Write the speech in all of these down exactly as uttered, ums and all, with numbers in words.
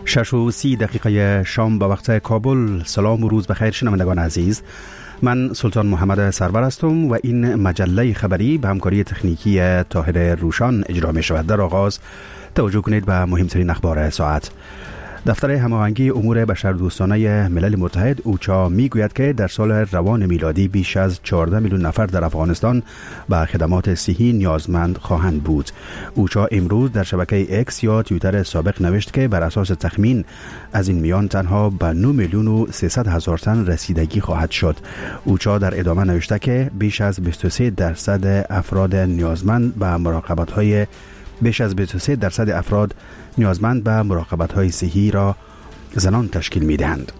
شش و سی دقیقه شام به وقت کابل. سلام و روز بخیر شنوندگان عزیز، من سلطان محمد سرور هستم و این مجله خبری به همکاری تکنیکی طاهر روشان اجرا می شود. در آغاز توجه کنید به مهمترین اخبار ساعت. دفتر هماهنگی امور بشردوستانه ملل متحد اوچا میگوید که در سال روان میلادی بیش از چهارده میلیون نفر در افغانستان به خدمات صحی نیازمند خواهند بود. اوچا امروز در شبکه اکس یا توییتر سابق نوشت که بر اساس تخمین از این میان تنها به نه میلیون و سیصد هزار تن رسیدگی خواهد شد. اوچا در ادامه نوشته که بیش از بیست و سه درصد افراد نیازمند به مراقبت‌های بیش از بیست و سه درصد افراد نیازمند به مراقبت‌های صحی را زنان تشکیل می‌دهند.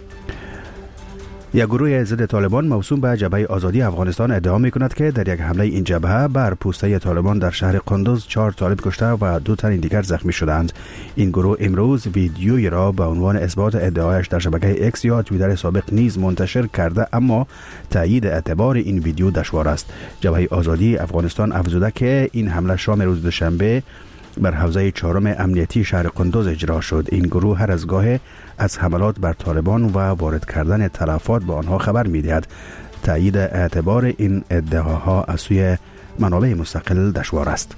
یک گروه ضد طالبان موسوم به جبهه آزادی افغانستان ادعا می‌کند که در یک حمله این جبهه بر پوسته طالبان در شهر قندوز چهار طالب کشته و دو تن دیگر زخمی شدند. این گروه امروز ویدیویی را به عنوان اثبات ادعایش در شبکه اکس یا توییتر سابق نیز منتشر کرده، اما تایید اعتبار این ویدیو دشوار است. جبهه آزادی افغانستان افزوده که این حمله شام روز دوشنبه بر حوزه چهارم امنیتی شهر قندوز اجرا شد. این گروه هر از گاه از حملات بر طالبان و وارد کردن تلفات به آنها خبر می‌دهد. تایید اعتبار این ادعاها از سوی منابع مستقل دشوار است.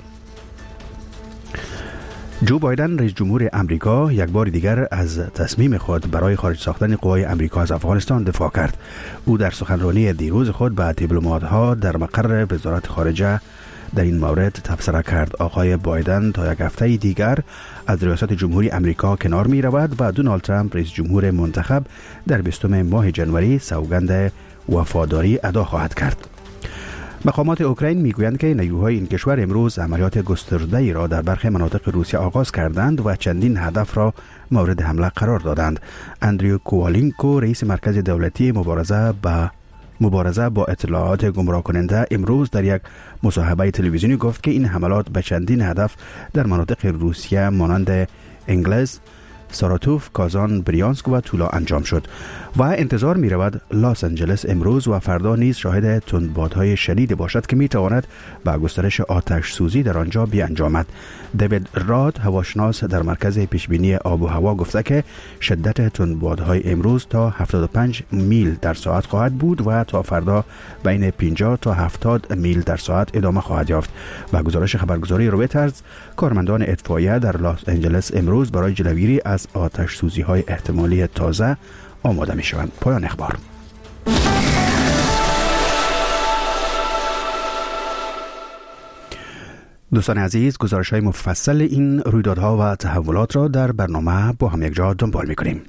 جو بایدن رئیس جمهور امریکا یک بار دیگر از تصمیم خود برای خارج ساختن قوای امریکا از افغانستان دفاع کرد. او در سخنرانی دیروز خود به دیپلمات‌ها در مقر وزارت خارجه در این مورد تبصره کرد. آقای بایدن تا یک هفته دیگر از ریاست جمهوری امریکا کنار می رود و دونالد ترامپ رئیس جمهور منتخب در بیستم ماه جنوری سوگند وفاداری ادا خواهد کرد. مقامات اوکراین میگویند که نیروهای این کشور امروز عملیات گسترده‌ای را در برخی مناطق روسیه آغاز کردند و چندین هدف را مورد حمله قرار دادند. اندریو کوالینکو رئیس مرکز دولتی مبارزه با مبارزه با اطلاعات گمراه کننده امروز در یک مصاحبه تلویزیونی گفت که این حملات به چندین هدف در مناطق روسیه مانند انگلیس، ساراتوف، کازان، بریانسک و تولا انجام شد و انتظار می رود لاس آنجلس امروز و فردا نیز شاهد تندبادهای شدید باشد که می تواند به گسترش آتش سوزی در آنجا بیانجامد. دیوید راد هواشناس در مرکز پیشبینی آب و هوا گفته که شدت تندبادهای امروز تا هفتاد و پنج میل در ساعت خواهد بود و تا فردا بین پنجاه تا هفتاد میل در ساعت ادامه خواهد یافت. با گزارش خبرگزاری رویترز، کارمندان اطفائیه در لاس آنجلس امروز برای جلوگیری از آتش سوزی های احتمالی تازه آماده می شوند. پایان اخبار. دوستان عزیز، گزارش های مفصل این رویدادها و تحولات را در برنامه با هم یک جا دنبال می کنیم.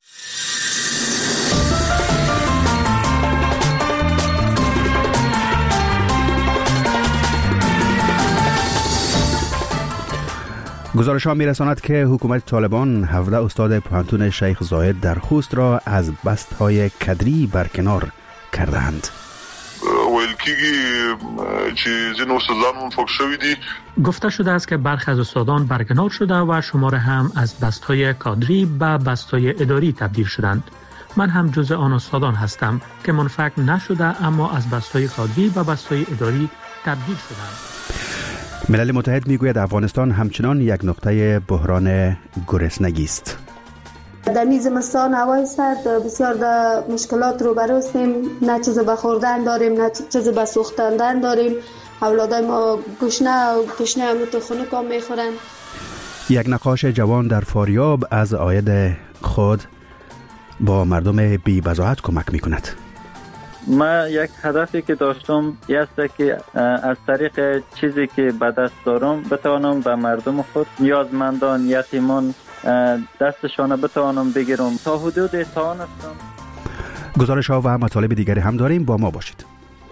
گزارش ها می رساند که حکومت طالبان هفده استاد پوهنتون شیخ زاید در خوست را از بست های کدری برکنار کردند. ویل کیږي چې ځینو استادانو فوق شوي دي. گفته شده است که برخی از استادان برکنار شده و شماره هم از بست‌های کادری به بست‌های اداری تبدیل شدند. من هم جزء آن استادان هستم که منفک نشده اما از بست‌های کادری به بست‌های اداری تبدیل شدند. ملل متحد میگوید افغانستان همچنان یک نقطه بحران گرسنگی است. در میز مستان هوای سرد بسیار در مشکلات رو بروستیم، نه چیز به خوردن داریم نه چیز به سوختاندن داریم. اولادای ما گشنه و گشنه هم تو خونه کام میخورن. یک نقاش جوان در فاریاب از عاید خود با مردم بی بضاعت کمک میکند. من یک هدفی که داشتم این است که از طریق چیزی که به دست دارم بتوانم به مردم خود، نیازمندان، یتیمان دستشان بتوانم بگیرم. تا حدود توان هستم. گزارش ها و مطالب دیگری هم داریم، با ما باشید.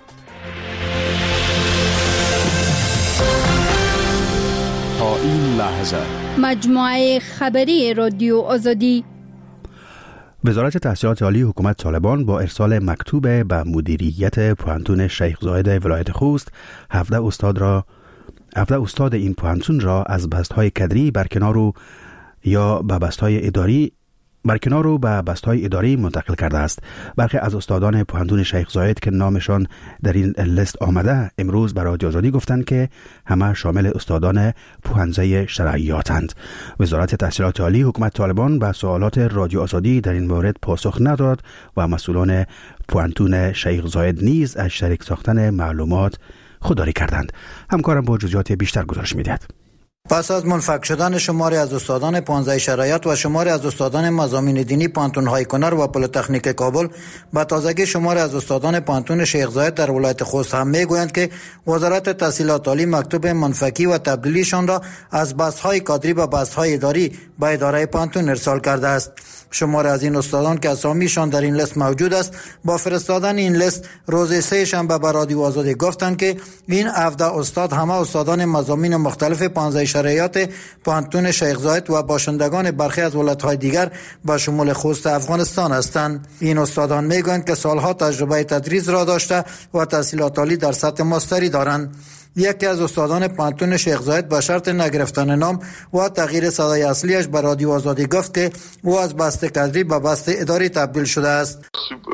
تا این لحظه مجموعه خبری رادیو آزادی. وزارت تحصیلات عالی حکومت طالبان با ارسال مکتوب به مدیریت پوهنتون شیخ زاید ولایت خوست هفده استاد را هفده استاد این پوهنتون را از بست‌های کدری برکنار و یا به بست‌های اداری برکنار رو به بست‌های اداری منتقل کرده است. برخی از استادان پوهنتون شیخ زاید که نامشان در این لیست آمده امروز برای رادیو آزادی گفتند که همه شامل استادان پوهنځی شرعیاتند. وزارت تحصیلات عالی حکومت طالبان به سوالات رادیو آزادی در این مورد پاسخ نداد و مسئولان پوهنتون شیخ زاید نیز از شریک ساختن معلومات خودداری کردند. همکارم با جزئیات بیشتر گزارش می‌دهد. پس از منفک شدن شماری از استادان پوهنځی شرایط و شماری از استادان مضامین دینی پوهنتون‌های کنر و پلی‌تکنیک کابل، به تازگی شماری از استادان پوهنتون شیخ زاید در ولایت خوست هم میگویند که وزارت تحصیلات عالی مکتوب منفکی و تبدیلیشان را از بست‌های کادری به بست‌های اداری به اداره پوهنتون ارسال کرده است. شماری از این استادان که اسامیشان در این لیست موجود است با فرستادن این لیست روز سه شنبه به رادیو آزادی گفتند که این هفده استاد همه استادان مضامین مختلف پوهنځی شرایط پوهنتون شیخ زاید و باشندگان برخی از ولایت‌های دیگر به شمول خوست افغانستان هستند. این استادان میگویند که سالها تجربه تدریس را داشته و تحصیلات عالی در سطح ماستری دارند. یکی از استادان پوهنتون شیخ زاید به شرط نگرفتن نام و تغییر صدای اصلیش به رادیو آزادی گفت که او از بسته کادری به بسته اداری تبدیل شده است.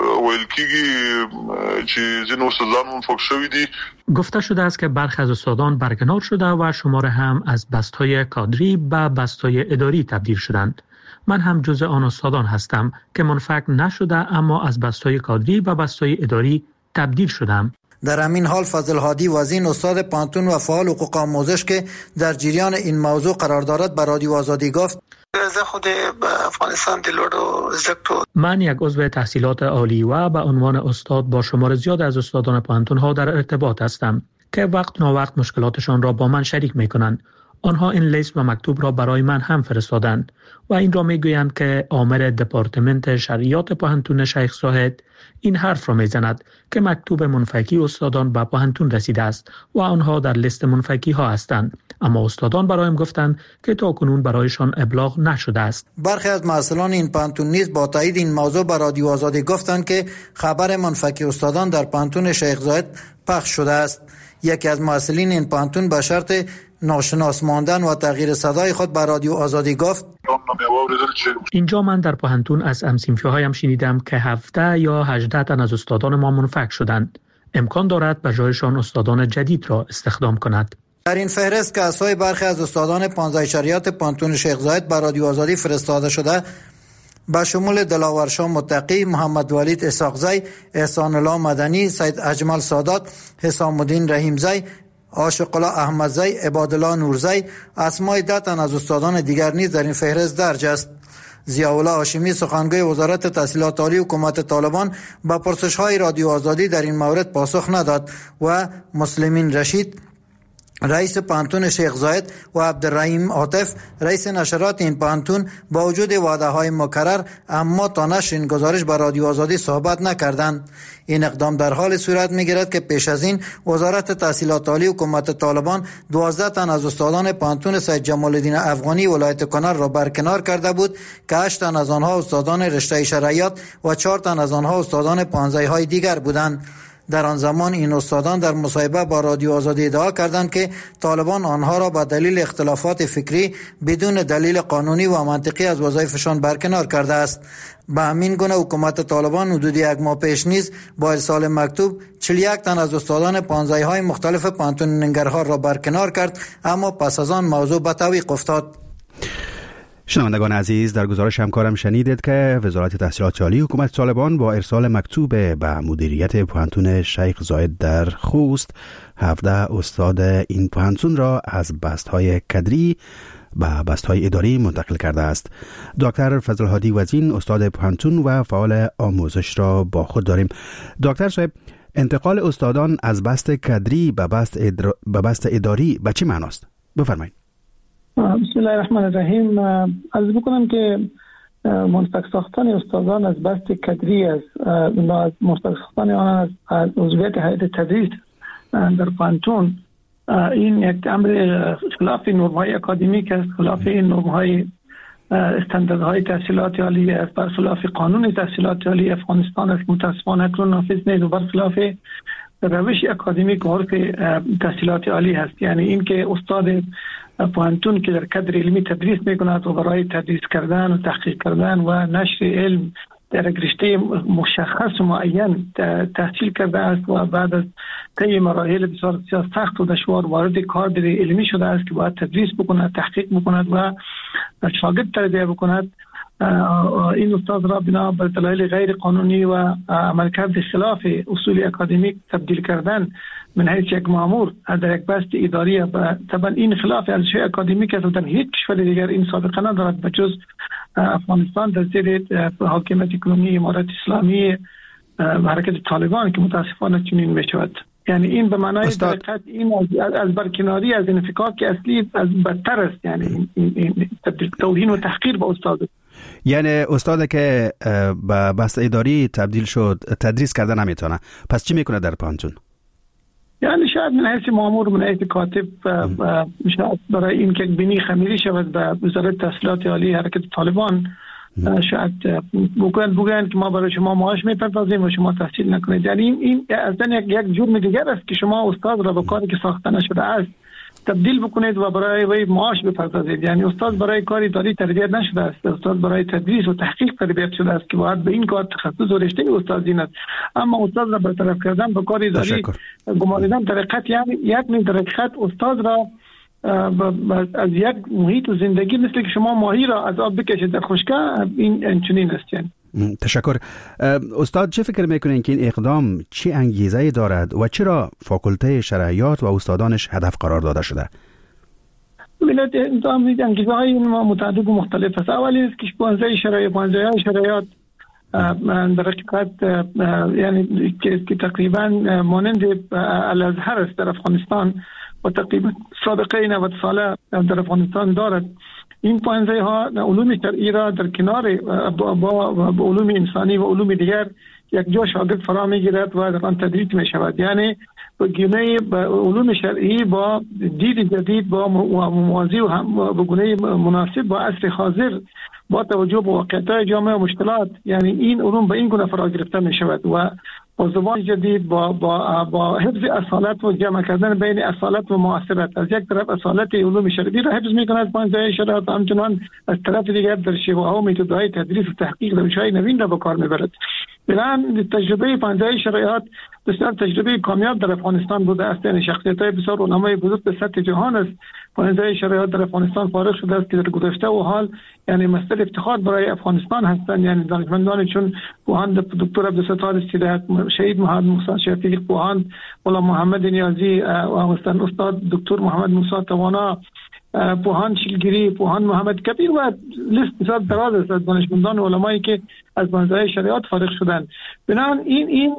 گفته شده است که برخی از استادان برکنار شده و شماره هم از بست‌های کادری به بست‌های اداری تبدیل شدند. من هم جزء آن استادان هستم که منفک نشده اما از بست‌های کادری به بست‌های اداری تبدیل شدم. در همین حال فضل هادی وزین استاد پوهنتون و فعال حقوق آموزش که در جریان این موضوع قرار دارد به رادیو آزادی گفت: خود افغانستان دلورو زکتو من یک عضو تحصیلات عالی و به عنوان استاد با شمار زیاد از استادان پوهنتون ها در ارتباط هستم که وقت ناوقت مشکلاتشان را با من شریک می کنند. آنها این لیست و مکتوب را برای من هم فرستادند و این را می گویند که آمر دپارتمنت شرعیات پوهنتون شیخ زاید این حرف را می زند که مکتوب منفکی استادان به پوهنتون رسیده است و آنها در لیست منفکی ها هستند، اما استادان برایم گفتند که تا کنون برایشان ابلاغ نشده است. برخی از مسئولان این پوهنتون نیز با تایید این موضوع به رادیو آزادی گفتند که خبر منفکی استادان در پوهنتون شیخ زاید پخش شده است. یکی از مسئولین این پوهنتون به شرط ناشناس ماندن و تغییر صدای خود به رادیو آزادی گفت: اینجا من در پوهنتون از هم‌صنفی‌هایم شنیدم که هفده یا هجده تن از استادان ما منفک شدند. امکان دارد به جایشان استادان جدید را استخدام کند. در این فهرست که اسمای برخی از استادان پوهنځی شرایط پوهنتون شیخ زاید به رادیو آزادی فرستاده شده به شمول دلاور شاه متقی، محمد ولید اسحاقزی، احسان الله مدنی، سید اجمل سادات، حسام الدین رحیمزی، عاشق الله احمدزی، عبادالله نورزی، اسمای ده تن از استادان دیگر نیز در این فهرست درج است. ضیاءالله هاشمی سخنگوی وزارت تحصیلات عالی حکومت طالبان به پرسش‌های رادیو آزادی در این مورد پاسخ نداد و مسلمین رشید رئیس پوهنتون شیخ زاید و عبدالرحیم عاطف رئیس نشرات این پوهنتون با وجود وعده های مکرر اما تا نشر این گزارش به رادیو آزادی صحبت نکردند. این اقدام در حال صورت میگیرد که پیش از این وزارت تحصیلات عالی حکومت طالبان دوازده تن از استادان پوهنتون سید جمال الدین افغانی ولایت کنر را برکنار کرده بود که هشت تن از آنها استادان رشته شرعیات و چهار تن از آنها استادان پوهنځی های دیگر بودند. در آن زمان این استادان در مصاحبه با رادیو آزادی ادعا کردند که طالبان آنها را به دلیل اختلافات فکری بدون دلیل قانونی و منطقی از وظایفشان برکنار کرده است. به همین گونه حکومت طالبان حدود یک ماه پیش نیز با ارسال مکتوب چهل و یک تن از استادان پوهنځی های مختلف پوهنتون ننگرهار را برکنار کرد، اما پس از آن موضوع به تعویق افتاد. شنوندگان عزیز، در گزارش همکارم شنیدید که وزارت تحصیلات عالی حکومت طالبان با ارسال مکتوب به مدیریت پوهنتون شیخ زاید در خوست هفده استاد این پوهنتون را از بست‌های کادری به بست‌های اداری منتقل کرده است. دکتر فضل هادی وزین استاد پوهنتون و فعال آموزش را با خود داریم. دکتر صاحب، انتقال استادان از بست کادری به بست ادر... به بست اداری به چه معناست؟ بفرمایید. بسم الله الرحمن الرحیم. عرض بکنم که منفک ساختن استادان از بست کادری از از منفک ساختن آنها از عضویت هیئت تدریس در پوهنتون این یک امر خلاف نرم‌های اکادمیک است، خلاف نرم‌های استانداردهای تحصیلات عالی است، برخلاف قانون تحصیلات عالی افغانستان است. متأسفانه اکنون نافذ نیست و برخلاف روش اکادمیک و عرف تحصیلات عالی هست. یعنی این که استاد پوهنتون که در کادر علمی تدریس میکند و برای تدریس کردن و تحقیق کردن و نشر علم در رشته مشخص و معین تحصیل کرده است و بعد از طی مراحل بسیار سخت و دشوار وارد کادر علمی شده است که باید تدریس بکند، تحقیق بکند و شاگرد تربیت بکند. این استاد را بنا بر دلایل غیر قانونی و عملکرد خلاف اصول اکادمیک تبدیل کردن من حیث یک مأمور در یک بست اداری، طبعا این خلاف ارزش اکادمیک است و در هیچ کشور دیگر این سابقه ندارد به جز افغانستان در زیر حاکمیت اکنومی امارت اسلامی حرکت طالبان که متاسفانه چنین میشود. یعنی این به معنای دقیقاً این از, از برکناری از انفکاک اصلی از بدتر است. یعنی این, این, این تبدیل توهین و تحقیر به استاد. یعنی استاد که به بست اداری تبدیل شد تدریس کردن نمیتونه، پس چی میکنه در پانتون؟ یعنی شاید من حیث مامور، من حیث کاتب شاید برای این که بینی خمیری شود به وزارت تحصیلات عالی حرکت طالبان شاید بگوین بگوین که ما برای شما معاش میپردازیم و شما تحصیل نکنید. یعنی این, این اصلا یک, یک جرم دیگر است که شما استاد را به کاری که ساخته نشده است تبدیل بکنید و برای وی معاش بپردازید. یعنی استاد برای کاری اداری تربیت نشده است، استاد برای تدریس و تحقیق تربیت شده است که باید به این کار تخصص و رشته استادی است. اما استاد را برطرف کردن به کار اداری گماریدن در حقیقت یعنی یک نوع در حقیقت استاد را از یک محیط و زندگی مثل که شما ماهی را از آب بکشید در خشکه، این چنین است. یعنی تشکر. استاد چه فکر میکنین که این اقدام چه انگیزه دارد و چرا فاکولته شرعیات و استادانش هدف قرار داده شده؟ ببینید انگیزه های متعدد و مختلف است. اولی است که پانزده شرعیات پانزده شرعیات در حقیقت یعنی که تقریبا مانند الازهر است در افغانستان و تقریبا سابقه نود ساله در افغانستان دارد. این پانزده ها علوم شرعی را در کنار با, با, با علوم انسانی و علوم دیگر یک جا شاگرد فرا میگیرد و در آن تدریس می شود. یعنی با گونه علوم شرعی با دید جدید با موازی و هم با گونه مناسب با عصر حاضر با توجه به واقعیت جامعه و مشکلات، یعنی این علوم به این گونه فرا گرفته می شود و با زبان جدید با با با حفظ اصالت و جمع کردن بین اصالت و معاصرت. از یک طرف اصالت علوم شرعی را حفظ می‌کند پانزده شرایط، همچنان از طرف دیگر در شیوه‌ها و متدهای تدریس و تحقیق روش‌های نوین را به کار می‌برد. بنابراین تجربه پانزده شرایط بسیار تجربه کامیاب در افغانستان بوده است. یعنی شخصیت‌های بسیار علمای بزرگ به سطح جهان است پانزده شرایط در افغانستان فارغ شده است که در گذشته و حال یعنی مصدر افتخار برای افغانستان هستند. یعنی دانشمندان چون پوهان دکتر عبدالستار استیداد، شهید محمد موسی شفیق، پوهان غلام محمد نیازی و استاد دکتر محمد موسی توانا، پوهان شیلگیری، پوهان محمد کبیر و لیست بسیار دراز است از دانشمندان و علمایی که از پانزده شرایط فارغ شدند. بنابراین این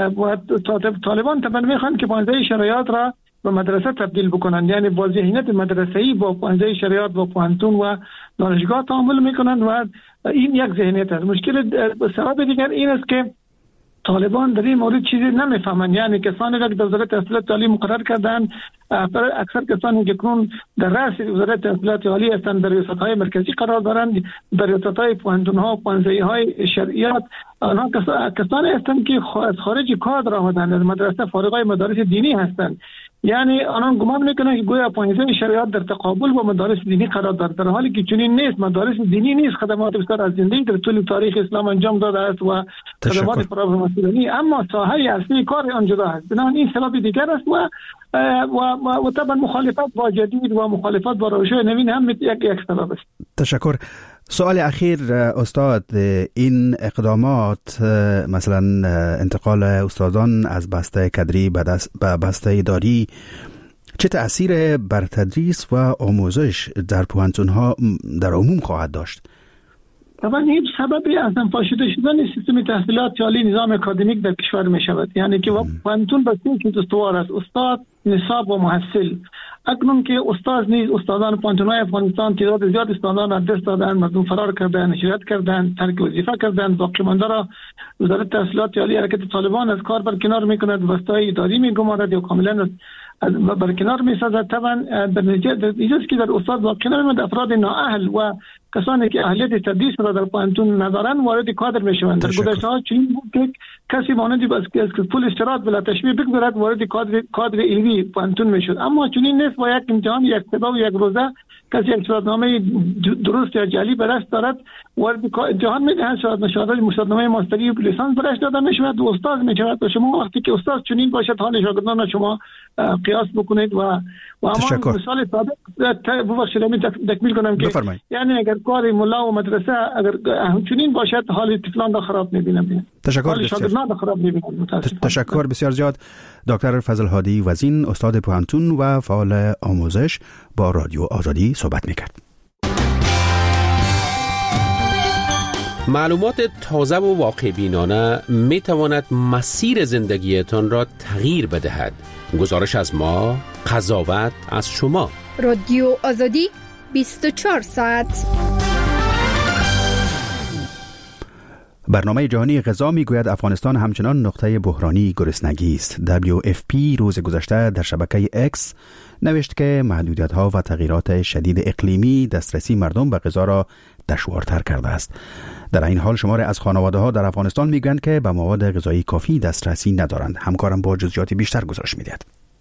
این طالبان طبعا میخوان که پانزده شرایط را به مدرسه تبدیل بکنند. یعنی با ذهنیت مدرسه‌ای با پانزده شرایط و پوهنتون و دانشگاه تعامل میکنند و این یک ذهنیت است. مشکل سبب دیگر این است که طالبان در این مورد چیزی نمیفهمند. یعنی کسانی را که در وزارت تحصیلات عالی مقرر کردن، اکثر کسانی که کنون در رأس وزارت تحصیلات عالی هستند در ریاست‌های مرکزی قرار دارند، در ریاست‌های پوهنتون‌ها و پانزدهی‌های شرعیات آنها کسانی هستند که از خارج کادر آمدند، از مدرسه فارغای مدارس دینی هستند. یعنی آنها گمان میکنند که گویا پانزده شرایط در تقابل با مدارس دینی قرار دارد، در حالی که چنین نیست. مدارس دینی نیست، خدمات بسیار از زندگی در طول تاریخ اسلام انجام داده است و خدمات فراموشی، اما ساحه اصلی کار آن جدا است. بنابراین این سبب دیگر است و و و طبعا مخالفت با جدید و مخالفت با روش‌های نوین هم یک یک سبب است. تشکر. سوال اخیر استاد، این اقدامات مثلا انتقال استادان از بسته کادری به بسته اداری چه تأثیر بر تدریس و آموزش در پوهنتون‌ها در عموم خواهد داشت؟ طبعا این سببی اصلا پاشیده شدن سیستم تحصیلات عالی نظام اکادمیک در کشور می شود. یعنی که پوهنتون بس که استوار است، استاد، نصاب و محصل. اکنون که استاد نیز استادان پوهنتون‌های افغانستان تعداد زیاد استادان از دست دادن، مردم فرار کردن، هجرت کردن، ترک وظیفه کردن، باقی مانده را وزارت تحصیلات عالی حرکت طالبان از کار برکنار میکند، بسته‌های اداری میگمارد یا کاملا برکنار میسازد. طبعا در نتیجه ایجاست که در استاد واقع نمی‌آمد افراد نااهل و کسانی که اهلیت تدریس را در پانتون ندارن وارد کادر میشوند. در گذشته ها چنین بود که کسی مانند بس که پول اشتراک بلا تشبیه بگذارد وارد کادر کادر علمی پانتون میشد. اما چنین نیست. با یک امتحان یک سبا و یک روزه کسی یک شهادتنامه درست یا جعلی برش دارد وارد امتحان میدهند. شهادتنامه شهادتنامه ماستری و لیسانس برش داده میشود و استاد میشود. و شما وقتی که استاد چنین باشد حال شاگردان شما قیاس بکنید و و اما مثال سابق ببخشید من تکمیل کنم که بفرمایید. یعنی اگر کار ملا و مدرسه اگر همچنین باشد حال طفلان را خراب می‌بینم. تشکر بسیار خراب می‌بینم. تشکر بسیار زیاد دکتر فضل هادی وزین، استاد پوهنتون و فعال آموزش، با رادیو آزادی صحبت می‌کرد. معلومات تازه و واقع بینانه می تواند مسیر زندگیتان را تغییر بدهد. گزارش از ما، قضاوت از شما. رادیو آزادی بیست و چهار ساعت. برنامه جهانی غذا میگوید افغانستان همچنان نقطه بحرانی گرسنگی است. دبلیو اف پی روز گذشته در شبکه اکس نوشت که محدودیت‌ها و تغییرات شدید اقلیمی دسترسی مردم به غذا را دشوارتر کرده است. در این حال شمار از خانواده‌ها در افغانستان میگویند که به مواد غذایی کافی دسترسی ندارند. همکارم با جزئیات بیشتر گزارش می‌دهد.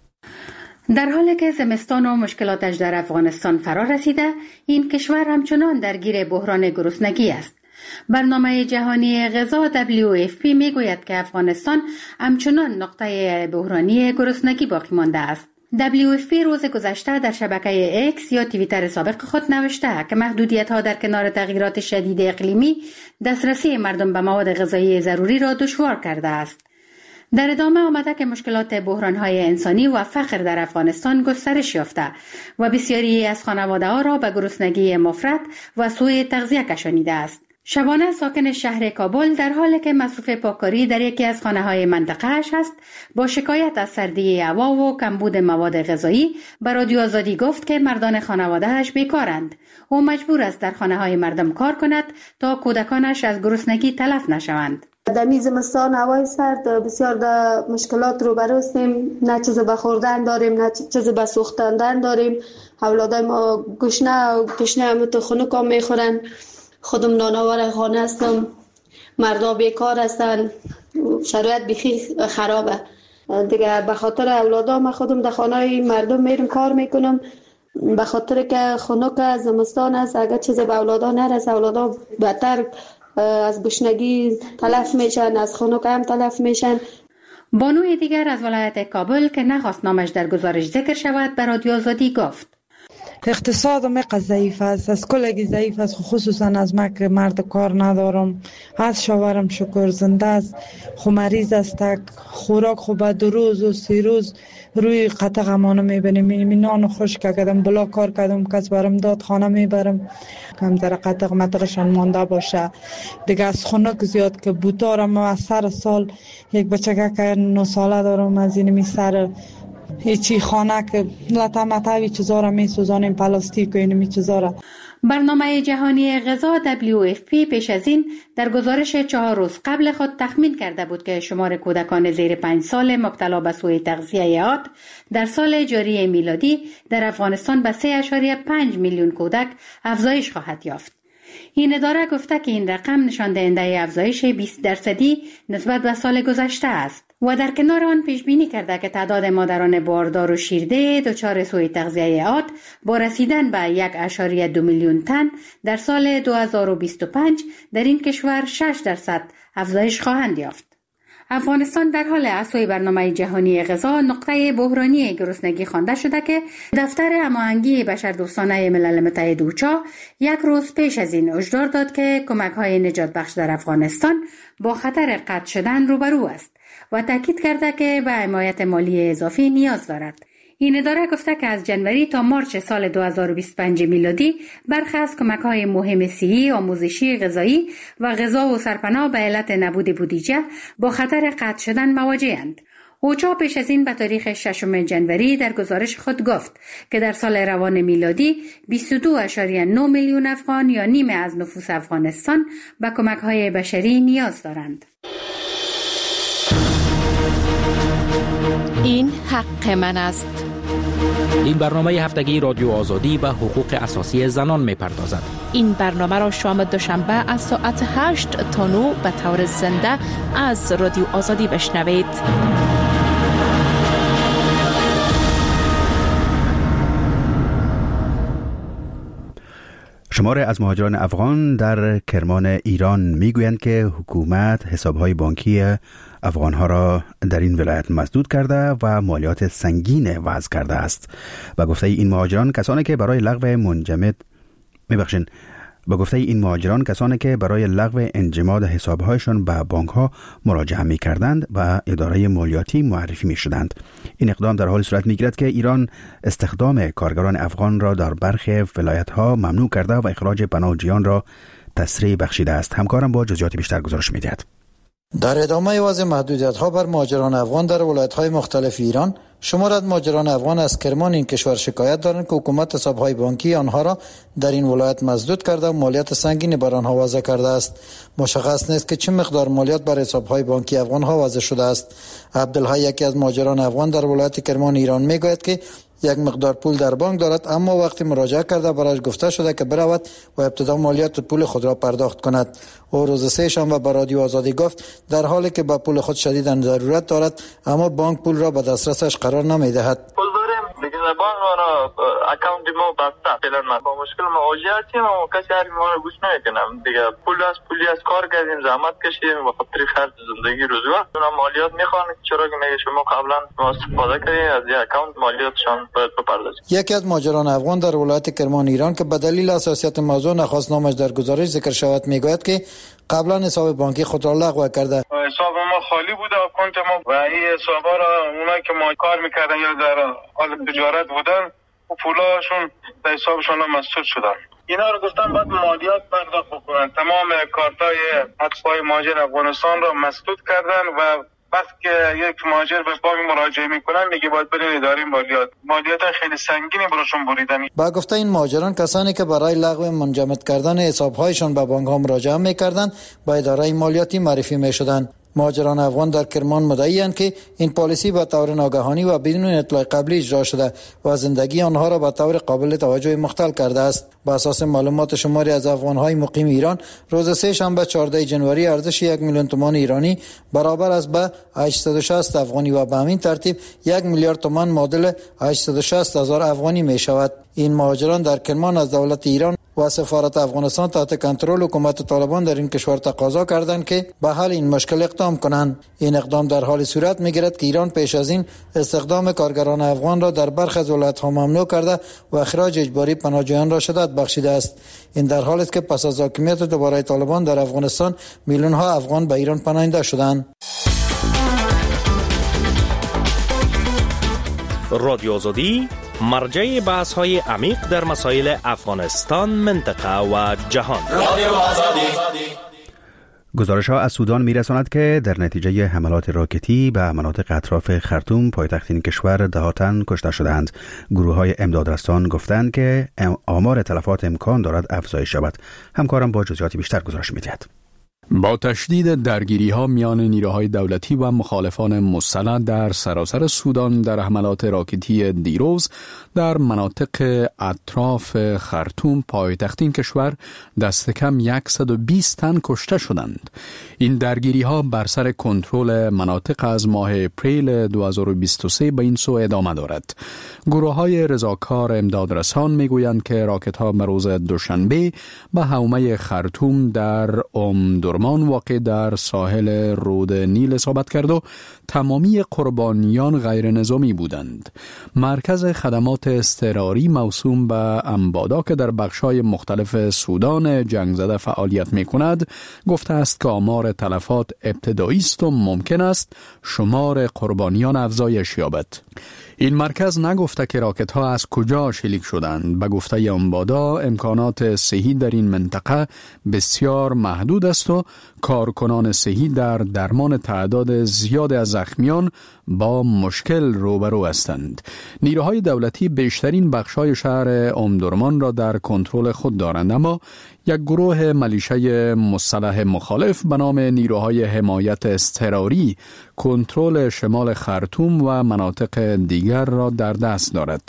در حالی که زمستان و مشکلاتش در افغانستان فرا رسیده، این کشور همچنان درگیر بحران گرسنگی است. برنامه جهانی غذا دبلیو اف پی میگوید که افغانستان همچنان نقطه بحرانی گرسنگی باقی مانده است. دبلیو اف پی روز گذشته در شبکه اکس یا توییتر سابق خود نوشته که محدودیت‌ها در کنار تغییرات شدید اقلیمی دسترسی مردم به مواد غذایی ضروری را دشوار کرده است. در ادامه آمده که مشکلات بحران‌های انسانی و فقر در افغانستان گسترش یافته و بسیاری از خانواده‌ها را به گرسنگی مفرط و سوء تغذیه کشانیده است. شبانه ساکن شهر کابل در حالی که مصرف پاککاری در یکی از خانه‌های منطقه‌اش است، با شکایت از سردی هوا و کمبود مواد غذایی به رادیو آزادی گفت که مردان خانواده‌اش بیکارند. او مجبور است در خانه‌های مردم کار کند تا کودکانش از گرسنگی تلف نشوند. در زمستان هوای سرد بسیار در مشکلات رو بروستیم. نه چیز به خوردن داریم، نه چیز به سوختاندن داریم. اولادای ما گشنه و گشنه هم تو خنک هم میخورن. خودم نانآور خانه هستم، مردا بیکار هستن، شرایط بخی خرابه دیگه. به خاطر اولادا من خودم در خانه مردم میرم کار میکنم، به خاطر که خنک زمستان است. اگر چیز به اولادا نرسه اولادا بدتر از گشنگی تلف میشن، از خنک هم تلف میشن. بانوی دیگر از ولایت کابل که نخواست نامش در گزارش ذکر شود به رادیو آزادی گفت اقتصاد مقدار ضعیف است، از کلگی ضعیف است، خصوصا از ما که مرد کار ندارم. از شوهرم شکر زنده است، خو مریض است، خوراک خوب دو روز و سی روز روی قطع امانه میبینیم. این نان خشک کردم، بلا کار کردم، کس برم داد خانه میبرم کم در قطع مطرشان مانده باشه دیگه. از خنک زیاد که بوتارم از سر سال یک بچه که نه ساله دارم، از این می سر هیچی خانه که لطه مطوی چیزا را می سوزانیم، پلاستیک و اینمی چیزا را. برنامه جهانی غذا دبلیو اف پی پیش از این در گزارش چهار روز قبل خود تخمین کرده بود که شمار کودکان زیر پنج سال مبتلا به سوء تغذیه عاد در سال جاری میلادی در افغانستان به سه ممیز پنج میلیون کودک افزایش خواهد یافت. این اداره گفته که این رقم نشان دهنده افزایش بیست درصدی نسبت به سال گذشته است و در کنار آن پیش بینی کرده که تعداد مادران باردار و شیرده دچار سوء تغذیه عاد با رسیدن به یک ممیز دو میلیون تن در سال دو هزار و بیست و پنج در این کشور شش درصد افزایش خواهند یافت. افغانستان در حال احیای برنامه جهانی غذا نقطه بحرانی گرسنگی خوانده شده که دفتر هماهنگی بشردوستانه ملل متحد اوچا یک روز پیش از این هشدار داد که کمک‌های نجات بخش در افغانستان با خطر قطع شدن روبرو است و تاکید کرده که به حمایت مالی اضافی نیاز دارد. این اداره گفته که از جنوری تا مارچ سال دو هزار و بیست و پنج میلادی برخی از کمک‌های مهم صحی، آموزشی، غذایی و غذا و سرپناه به علت نبود بودجه با خطر قطع شدن مواجه‌اند. اوچا پیش از این به تاریخ ششم جنوری در گزارش خود گفت که در سال روان میلادی بیست و دو ممیز نه میلیون افغان یا نیمه از نفوس افغانستان به کمک‌های بشری نیاز دارند. این حق من است. این برنامه هفتگی رادیو آزادی به حقوق اساسی زنان می‌پردازد. این برنامه را شام دوشنبه از ساعت هشت تا نه به طور زنده از رادیو آزادی بشنوید. شماره از مهاجران افغان در کرمان ایران میگویند که حکومت حسابهای بانکی افغانها را در این ولایت مسدود کرده و مالیات سنگین وضع کرده است. و گفته این مهاجران کسانی که برای لغو منجمد میبخشین با گفته این مهاجران کسانی که برای لغو انجماد حسابهایشان به بانکها مراجعه می‌کردند و اداره مالیاتی معرفی می‌شدند. این اقدام در حال صورت می‌گیرد که ایران استخدام کارگران افغان را در برخی ولایت‌ها ممنوع کرده و اخراج پناهجویان را تسریع بخشیده است. همکارم با جزئیات بیشتر گزارش می‌دهد. در ادامه وضع محدودیت‌ها بر مهاجران افغان در ولایت‌های مختلف ایران، شمار از مهاجران افغان از کرمان این کشور شکایت دارند که حکومت حساب‌های بانکی آنها را در این ولایت مسدود کرده و مالیات سنگینی بر آنها وضع کرده است. مشخص نیست که چه مقدار مالیات بر حساب‌های بانکی افغان‌ها وضع شده است. عبدالحی یکی از مهاجران افغان در ولایت کرمان ایران میگوید که یک مقدار پول در بانک دارد، اما وقتی مراجعه کرده برایش گفته شده که برود و ابتدا مالیات پول خود را پرداخت کند. او روز سه شنبه به رادیو آزادی گفت در حالی که به پول خود شدیداً ضرورت دارد اما بانک پول را به دسترسش قرار نمی‌دهد. دیگه بانک ما را اکانت ما بسته فعلا ما با مشکل مواجه هستیم و کسی هر ما رو گوش نمیکنم. دیگه پول از پولی از کار کردیم، زحمت کشیدیم و خاطر خرج زندگی روزگار اونا مالیات میخوان. چرا که میگه شما قبلا ما استفاده کردید از این اکانت مالیاتشان باید بپردازید. یکی از مهاجران افغان در ولایت کرمان ایران که به دلیل حساسیت موضوع نخواست نامش در گزارش ذکر شود میگوید که قبلا حساب بانکی خود را لغو کرده. حساب ما خالی بوده، اکانت ما و این حسابا را اونایی که ما کار میکردن یا در حال تجارت بودن و پولاشون در حسابشون مسدود شدن. اینا رو گفتن باید مالیات پرداخت بکنن. تمام کارتای حسابای مهاجر افغانستان را مسدود کردن و وقتی که یک مهاجر به بانک مراجعه میکنن میگه باید برین اداره مالیات. مالیات خیلی سنگینی براشون بریدن. با گفته این مهاجران کسانی که برای لغو منجمد کردن حسابهایشان به بانک ها مراجعه میکردند با اداره مالیاتی معرفی میشدند. مهاجران افغان در کرمان مدعی‌اند که این پالیسی به طور ناگهانی و بدون اطلاع قبلی اجرا شده و زندگی آنها را به طور قابل توجه مختل کرده است. بر اساس معلومات شماری از افغان‌های مقیم ایران، روز سه شنبه چهاردهم جنوری ارزش یک میلیون تومان ایرانی برابر است به هشتصد و شصت افغانی و به همین ترتیب یک میلیارد تومان معادل هشتصد و شصت هزار افغانی می شود. این مهاجران در کرمان از دولت ایران و سفارت افغانستان تحت کنترل حکومت طالبان در این کشور تقاضا کردند که به حل این مشکل اقدام کنند. این اقدام در حال صورت می‌گیرد که ایران پیش از این استخدام کارگران افغان را در برخی از ولایت‌ها ممنوع کرده و اخراج اجباری پناهجویان را شدت بخشیده است. این در حالی است که پس از حاکمیت دوباره طالبان در افغانستان میلیون‌ها افغان به ایران پناهنده شدند. رادیو آزادی مرجع بحث های عمیق در مسائل افغانستان، منطقه و جهان. رادیو آزادی. گزارش ها از سودان می رساند که در نتیجه حملات راکتی به مناطق اطراف خرطوم پایتخت این کشور دهاتن کشته شدند. گروه های امدادرسان گفتند که آمار تلفات امکان دارد افزایش یابد. همکارم با جزئیات بیشتر گزارش می دهد. با تشدید درگیری ها میان نیروهای دولتی و مخالفان مسلح در سراسر سودان در حملات راکتی دیروز در مناطق اطراف خرطوم پایتخت این کشور دست کم صد و بیست تن کشته شدند. این درگیری ها بر سر کنترل مناطق از ماه اپریل دو هزار و بیست و سه به این سو ادامه دارد. گروه های رضاکار امدادرسان میگویند که راکت ها به روز دوشنبه به حومه خرطوم در ام درمان واقع در ساحل رود نیل اصابت کرد و تمامی قربانیان غیر نظامی بودند. مرکز خدمات اضطراری موسوم به امبادا که در بخش‌های مختلف سودان جنگ زده فعالیت می‌کند گفته است که آمار تلفات ابتدایی است و ممکن است شمار قربانیان افزایش یابد. این مرکز نگفته که راکت ها از کجا شلیک شدند. به گفته امبادا امکانات صحی در این منطقه بسیار محدود است و کارکنان صحی در درمان تعداد زیاد از زخمیان با مشکل روبرو هستند. نیروهای دولتی بیشترین بخش‌های شهر امدرمان را در کنترل خود دارند، اما یک گروه ملیشه مسلح مخالف به نام نیروهای حمایت اضطراری کنترل شمال خرطوم و مناطق دیگر را در دست دارد.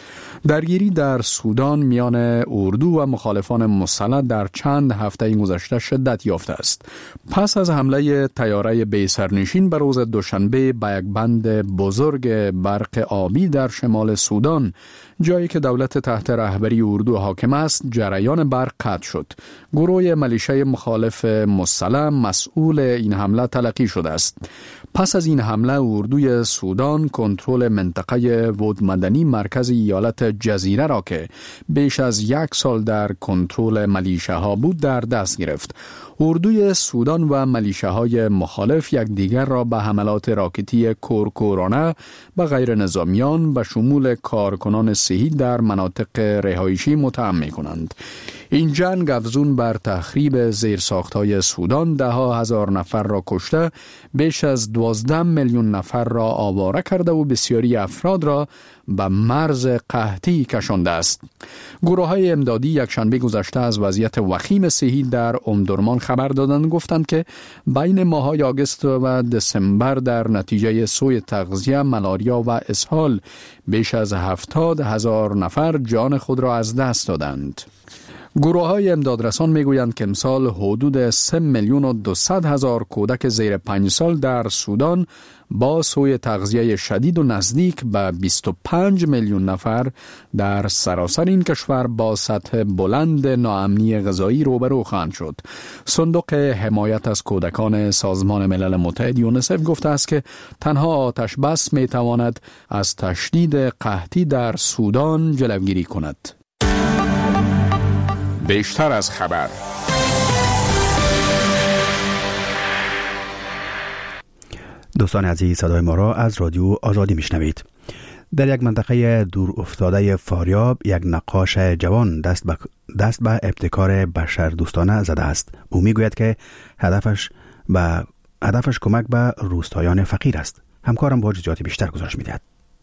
درگیری در سودان میان اردو و مخالفان مسلح در چند هفته گذشته شدت یافته است. پس از حمله طیاره بی سرنشین به روز دوشنبه به یک بند بزرگ برق آبی در شمال سودان، جایی که دولت تحت رهبری اردو حاکم است، جریان برق قطع شد. گروه ملیشه مخالف مسلح مسئول این حمله تلقی شده است. پس از این حمله اردوی سودان کنترل منطقه ودمدنی مرکز ایالت جزیره را که بیش از یک سال در کنترل ملیشه ها بود در دست گرفت. اردوی سودان و ملیشه های مخالف یکدیگر را به حملات راکتی کورکورانه به غیر نظامیان به شمول کارکنان صحی در مناطق رهایشی متهم می کنند. این جنگ افزون بر تخریب زیرساخت‌های سودان ده ها هزار نفر را کشته، بیش از دوازده میلیون نفر را آواره کرده و بسیاری افراد را به مرز قحطی کشانده است. گروه‌های امدادی یکشنبه گذشته از وضعیت وخیم صحی در امدرمان خبر دادند، گفتند که بین ماه‌های آگوست و دسامبر در نتیجه سوء تغذیه، ملاریا و اسهال بیش از هفتاد هزار نفر جان خود را از دست دادند. گروه‌های امدادرسان میگویند که امسال حدود سه میلیون و دویست هزار کودک زیر پنج سال در سودان با سوء تغذیه شدید و نزدیک به بیست و پنج میلیون نفر در سراسر این کشور با سطح بلند ناامنی غذایی روبرو خواهند شد. صندوق حمایت از کودکان سازمان ملل متحد یونیسف گفته است که تنها آتش بس میتواند از تشدید قحطی در سودان جلوگیری کند. بیشتر از خبر. دوستان عزیز، صدای ما را از رادیو آزادی میشنوید. در یک منطقه دور افتاده فاریاب یک نقاش جوان دست به دست به ابتکار بشر دوستانه زده است. او میگوید که هدفش به هدفش کمک به روستایان فقیر است. همکارم با جزئیات بیشتر گزارش میدهد.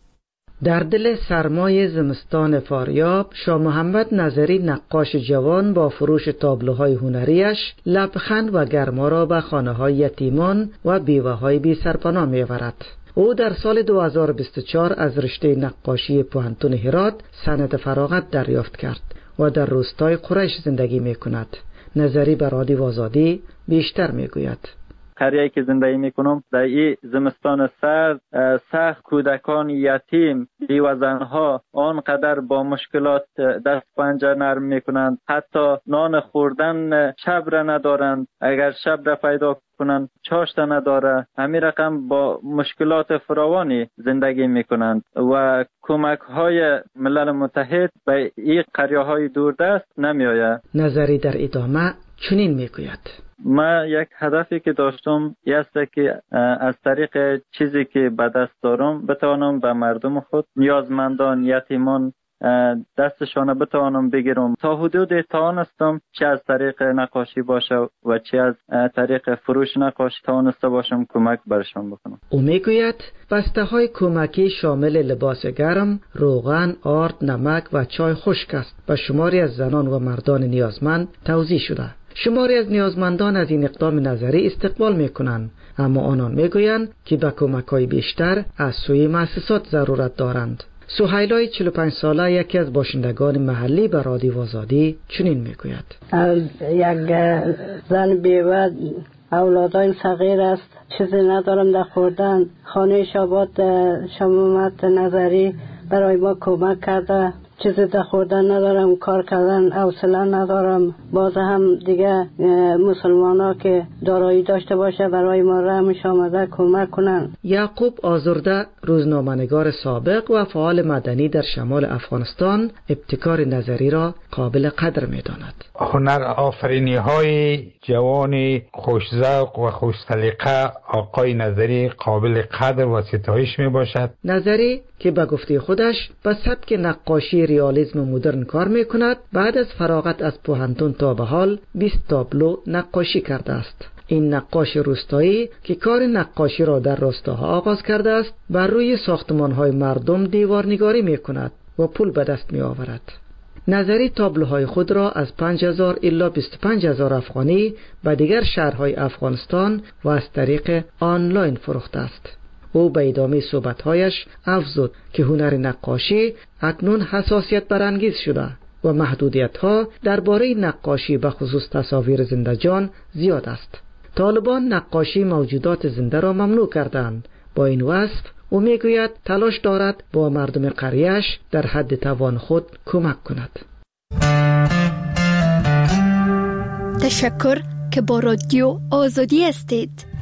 در دل سرمای زمستان فاریاب، شاه محمد نظری نقاش جوان با فروش تابلوهای هنریش لبخند و گرما را به خانه‌های یتیمان و بیوه‌های بی سرپناه می‌آورد. او در سال دو هزار و بیست و چهار از رشته نقاشی پوهنتون هرات سند فراغت دریافت کرد و در روستای قریش زندگی می‌کند. نظری به رادیو آزادی بیشتر می‌گوید. قریه‌ای که زندگی میکنم در این زمستان سرد، سخت کودکان یتیم، بیوه زنها آنقدر با مشکلات دست پنجه نرم میکنند، حتی نان خوردن شب را ندارند، اگر شب را پیدا کنند چاشت نداره. همین رقم با مشکلات فراوانی زندگی میکنند و کمک های ملل متحد به این قریه های دوردست نمی آید. نظری در ادامه چنین میگوید: من یک هدفی که داشتم است که از طریق چیزی که به دست دارم بتوانم به مردم خود، نیازمندان، یتیمان دستشان بتوانم بگیرم. تا حدود توانستم چه از طریق نقاشی باشه و چه از طریق فروش نقاشی توانسته باشم کمک برشان بکنم. او میگوید بسته های کمکی شامل لباس گرم، روغن، آرد، نمک و چای خشک است. به شماری از زنان و مردان نیازمند توزیع شده. شماری از نیازمندان از این اقدام نظری استقبال میکنند، اما آنان میگویند که به کمک‌های بیشتر از سوی مؤسسات ضرورت دارند. سهیلای چهل و پنج ساله یکی از باشندگان محلی به رادیو آزادی چنین میگوید: یک زن بیوه، اولادای صغیر است، چیزی ندارم در خوردن. خانه شابات شمامت نظری برای ما کمک کرده، چیزی در خوردن ندارم، کار کردن حوصله ندارم. باز هم دیگه مسلمان ها که دارایی داشته باشه برای ما رحمش آمده کمک کنن. یعقوب آزرده، روزنامه‌نگار سابق و فعال مدنی در شمال افغانستان، ابتکار نظری را قابل قدر می‌داند. هنر آفرینی های جوان خوش‌ذوق و خوش سلیقه آقای نظری قابل قدر و ستایش میباشد. نظری که به گفته خودش به سبک نقاشی ریالیسم مدرن کار می کند. بعد از فراغت از پوهنتون تا به حال بیست تابلو نقاشی کرده است. این نقاش روستایی که کار نقاشی را در روستاها آغاز کرده است، بر روی ساختمان‌های مردم دیوارنگاری می کند و پول به دست می آورد. نظری تابلوهای خود را از پنج هزار الی بیست و پنج هزار افغانی به دیگر شهرهای افغانستان و از طریق آنلاین فروخته است. او به ادامه صحبت‌هایش افزود که هنر نقاشی اکنون حساسیت برانگیز شده و محدودیت‌ها درباره نقاشی به خصوص تصاویر زنده جان زیاد است. طالبان نقاشی موجودات زنده را ممنوع کردند. با این وصف او میگوید تلاش دارد با مردم قریه‌اش در حد توان خود کمک کند. تشکر که با رادیو آزادی هستید.